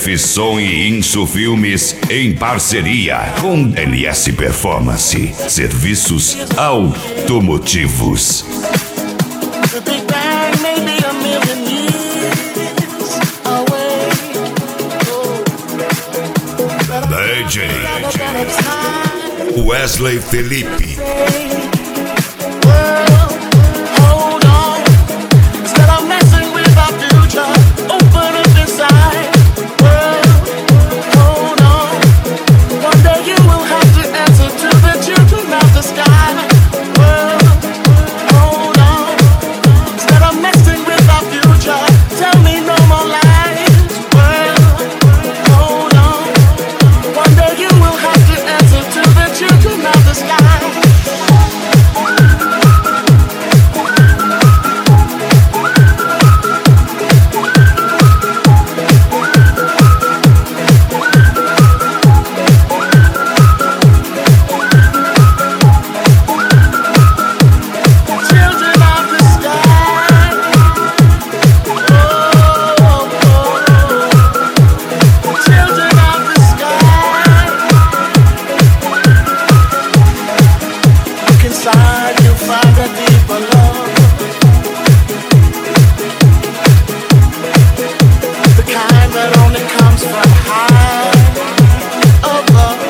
GF Som e Inso Filmes em parceria com LS Performance. Serviços automotivos. The Big Bang may be a million years away. DJ Wesley Felipe. Hold on, instead of messing with our future, open up inside. Hold on, one day you will have to answer to the children of the sky. Hold on, instead of messing with our future, tell me no more lies. Hold on, one day you will have to answer to the children of the sky. Children of the sky. Children of the sky. Look inside, you'll find a deeper love. The kind that only comes from high above.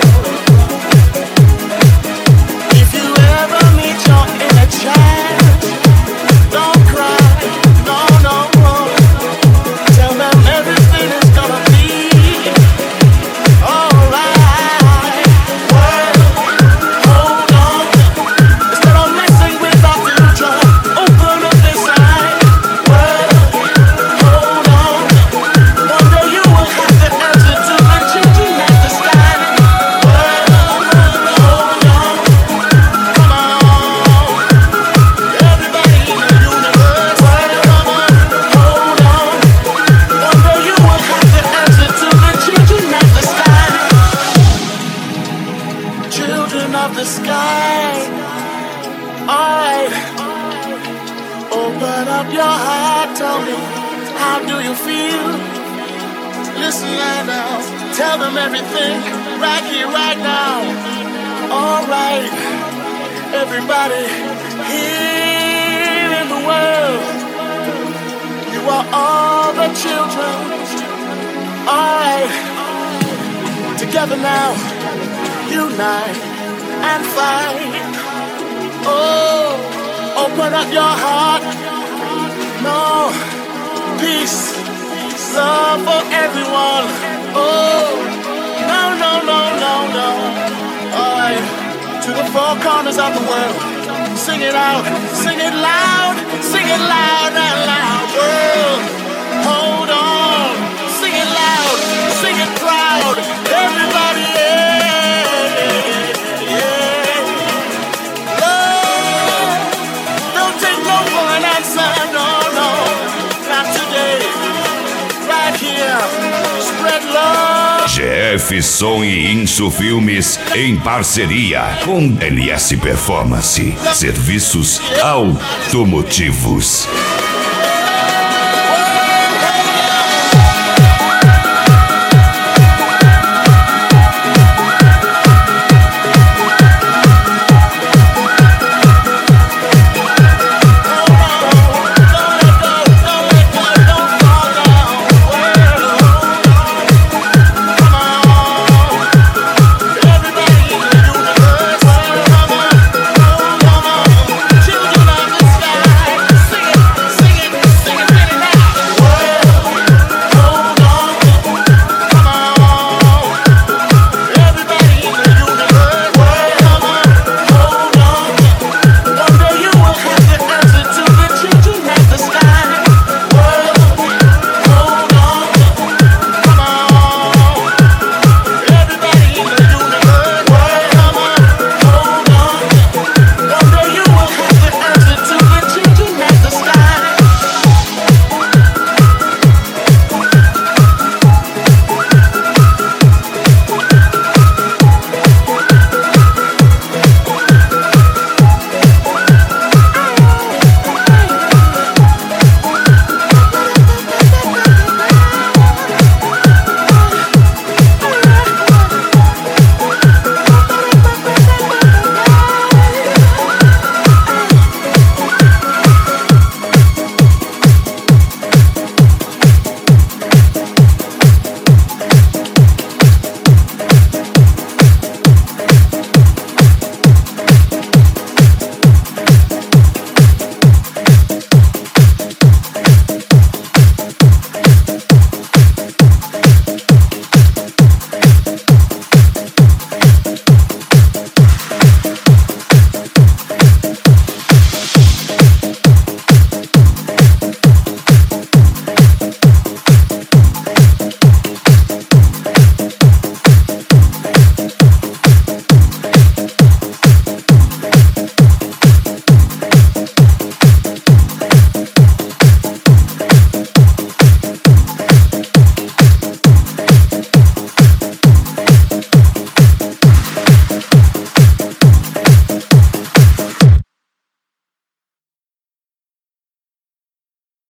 If you ever meet your inner child, don't cry, no, no, no. Tell them everything is gonna be alright. Hold on, instead of messing with our future, open up inside. Hold on, one day you will have to answer to the children of the sky. Hold on, come on, everybody in the universe. Hold on, one day you will have to answer to the children of the sky. Children of the sky. Alright, open up your heart, tell me, how do you feel? Listen right now, tell them everything, right here, right now. Alright, everybody here in the world, you are all the children. Alright, together now, unite and fight. Oh, open up your heart. No, peace, love for everyone. Oh, no, no, no, no, no. Alright, to the four corners of the world. Sing it out, sing it loud and loud. World, hold on, sing it loud, sing it proud. Everybody, yeah. Love, don't take no for an answer, no, no, not today. Right here, spread love. GF Som e Inso Filmes em parceria com LS Performance. Serviços automotivos.